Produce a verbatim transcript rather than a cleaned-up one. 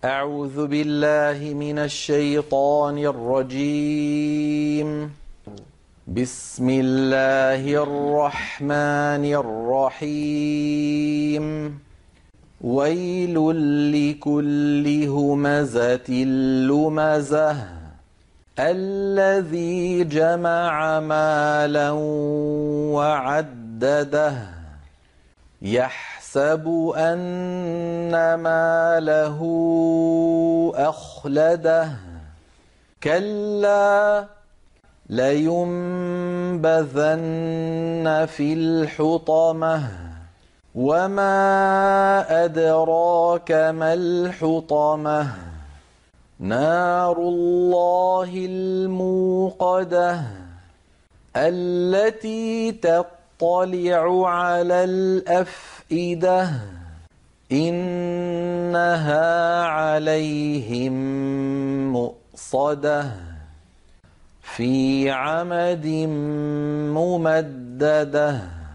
أعوذ بالله من الشيطان الرجيم. بسم الله الرحمن الرحيم. ويل لكل همزة لمزة الذي جمع مالا وعدده يحسب أن ماله أخلده كلا لينبذن في الحطمة وما أدراك ما الحطمة نار الله الموقدة التي تطلع على الأفئدة إنها عليهم مؤصدة في عمد ممددة